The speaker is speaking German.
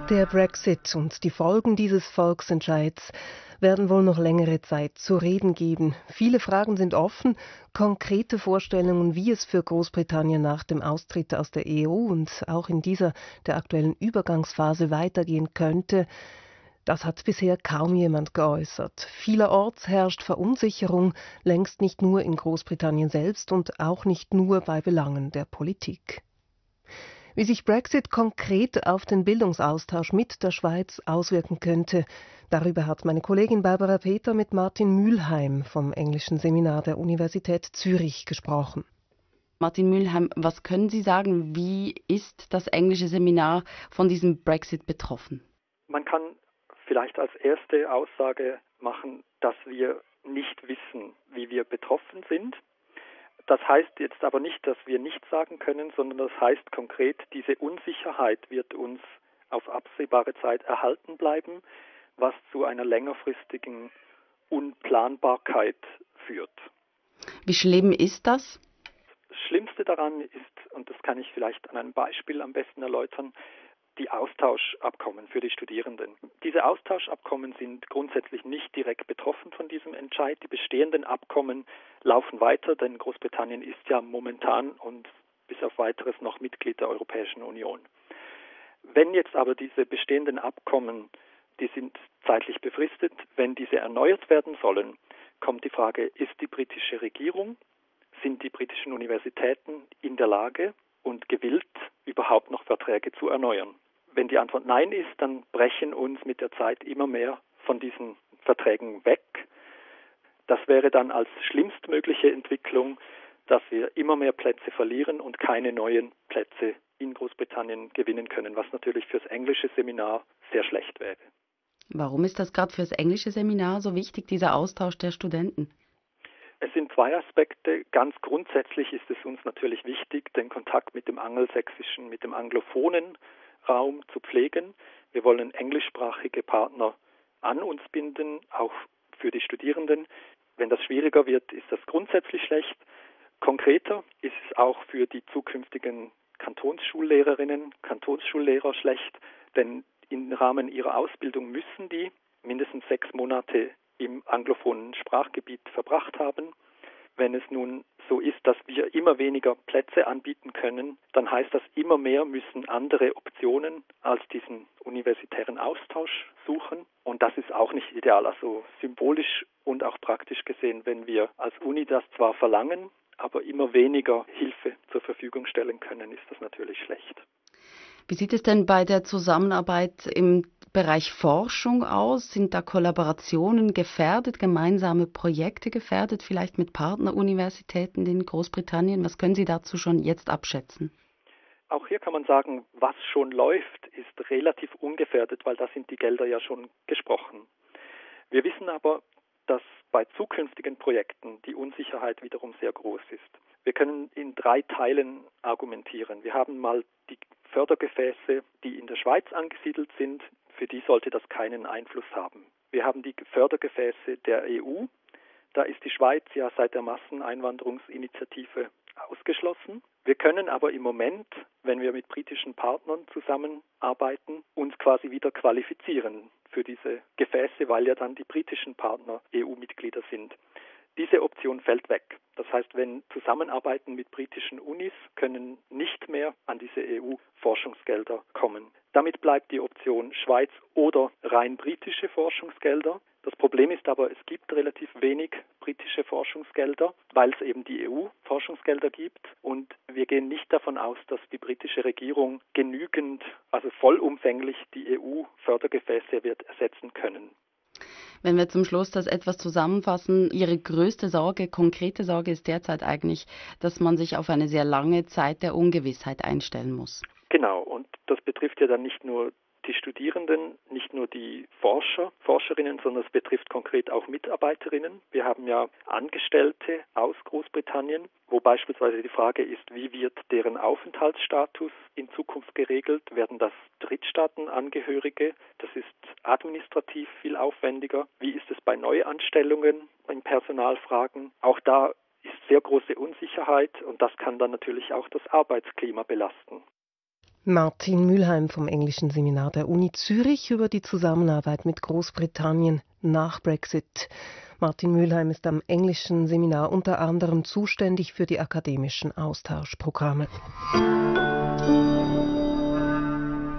Der Brexit und die Folgen dieses Volksentscheids werden wohl noch längere Zeit zu reden geben. Viele Fragen sind offen. Konkrete Vorstellungen, wie es für Großbritannien nach dem Austritt aus der EU und auch in dieser der aktuellen Übergangsphase weitergehen könnte, das hat bisher kaum jemand geäußert. Vielerorts herrscht Verunsicherung, längst nicht nur in Großbritannien selbst und auch nicht nur bei Belangen der Politik. Wie sich Brexit konkret auf den Bildungsaustausch mit der Schweiz auswirken könnte, darüber hat meine Kollegin Barbara Peter mit Martin Mülheim vom Englischen Seminar der Universität Zürich gesprochen. Martin Mülheim, was können Sie sagen, wie ist das englische Seminar von diesem Brexit betroffen? Man kann vielleicht als erste Aussage machen, dass wir nicht wissen, wie wir betroffen sind. Das heißt jetzt aber nicht, dass wir nichts sagen können, sondern das heißt konkret, diese Unsicherheit wird uns auf absehbare Zeit erhalten bleiben, was zu einer längerfristigen Unplanbarkeit führt. Wie schlimm ist das? Das Schlimmste daran ist, und das kann ich vielleicht an einem Beispiel am besten erläutern, die Austauschabkommen für die Studierenden. Diese Austauschabkommen sind grundsätzlich nicht direkt betroffen von diesem Entscheid. Die bestehenden Abkommen laufen weiter, denn Großbritannien ist ja momentan und bis auf weiteres noch Mitglied der Europäischen Union. Wenn jetzt aber diese bestehenden Abkommen, die sind zeitlich befristet, wenn diese erneuert werden sollen, kommt die Frage, ist die britische Regierung, sind die britischen Universitäten in der Lage und gewillt, überhaupt noch Verträge zu erneuern? Wenn die Antwort Nein ist, dann brechen uns mit der Zeit immer mehr von diesen Verträgen weg. Das wäre dann als schlimmstmögliche Entwicklung, dass wir immer mehr Plätze verlieren und keine neuen Plätze in Großbritannien gewinnen können, was natürlich fürs englische Seminar sehr schlecht wäre. Warum ist das gerade fürs englische Seminar so wichtig, dieser Austausch der Studenten? Es sind zwei Aspekte. Ganz grundsätzlich ist es uns natürlich wichtig, den Kontakt mit dem angelsächsischen, mit dem anglophonen Raum zu pflegen. Wir wollen englischsprachige Partner an uns binden, auch für die Studierenden. Wenn das schwieriger wird, ist das grundsätzlich schlecht. Konkreter ist es auch für die zukünftigen Kantonsschullehrerinnen, Kantonsschullehrer schlecht, denn im Rahmen ihrer Ausbildung müssen die mindestens 6 Monate im anglophonen Sprachgebiet verbracht haben. Wenn es nun so ist, dass wir immer weniger Plätze anbieten können, dann heißt das, immer mehr müssen andere Optionen als diesen universitären Austausch suchen. Und das ist auch nicht ideal. Also symbolisch und auch praktisch gesehen, wenn wir als Uni das zwar verlangen, aber immer weniger Hilfe zur Verfügung stellen können, ist das natürlich schlecht. Wie sieht es denn bei der Zusammenarbeit im Bereich Forschung aus? Sind da Kollaborationen gefährdet, gemeinsame Projekte gefährdet, vielleicht mit Partneruniversitäten in Großbritannien? Was können Sie dazu schon jetzt abschätzen? Auch hier kann man sagen, was schon läuft, ist relativ ungefährdet, weil da sind die Gelder ja schon gesprochen. Wir wissen aber, dass bei zukünftigen Projekten die Unsicherheit wiederum sehr groß ist. Wir können in 3 Teilen argumentieren. Wir haben mal die Fördergefäße, die in der Schweiz angesiedelt sind. Für die sollte das keinen Einfluss haben. Wir haben die Fördergefäße der EU. Da ist die Schweiz ja seit der Masseneinwanderungsinitiative ausgeschlossen. Wir können aber im Moment, wenn wir mit britischen Partnern zusammenarbeiten, uns quasi wieder qualifizieren für diese Gefäße, weil ja dann die britischen Partner EU-Mitglieder sind. Diese Option fällt weg. Das heißt, wenn Zusammenarbeiten mit britischen Unis können nicht mehr an diese EU-Forschungsgelder kommen. Damit bleibt die Option Schweiz oder rein britische Forschungsgelder. Das Problem ist aber, es gibt relativ wenig britische Forschungsgelder, weil es eben die EU-Forschungsgelder gibt. Und wir gehen nicht davon aus, dass die britische Regierung genügend, also vollumfänglich die EU-Fördergefäße wird ersetzen können. Wenn wir zum Schluss das etwas zusammenfassen, Ihre größte Sorge, konkrete Sorge ist derzeit eigentlich, dass man sich auf eine sehr lange Zeit der Ungewissheit einstellen muss. Genau, und das betrifft ja dann nicht nur die Studierenden, nicht nur die Forscher, Forscherinnen, sondern es betrifft konkret auch Mitarbeiterinnen. Wir haben ja Angestellte aus Großbritannien, wo beispielsweise die Frage ist, wie wird deren Aufenthaltsstatus in Zukunft geregelt? Werden das Drittstaatenangehörige? Das ist administrativ viel aufwendiger. Wie ist es bei Neuanstellungen, in Personalfragen? Auch da ist sehr große Unsicherheit und das kann dann natürlich auch das Arbeitsklima belasten. Martin Mülheim vom Englischen Seminar der Uni Zürich über die Zusammenarbeit mit Großbritannien nach Brexit. Martin Mülheim ist am Englischen Seminar unter anderem zuständig für die akademischen Austauschprogramme.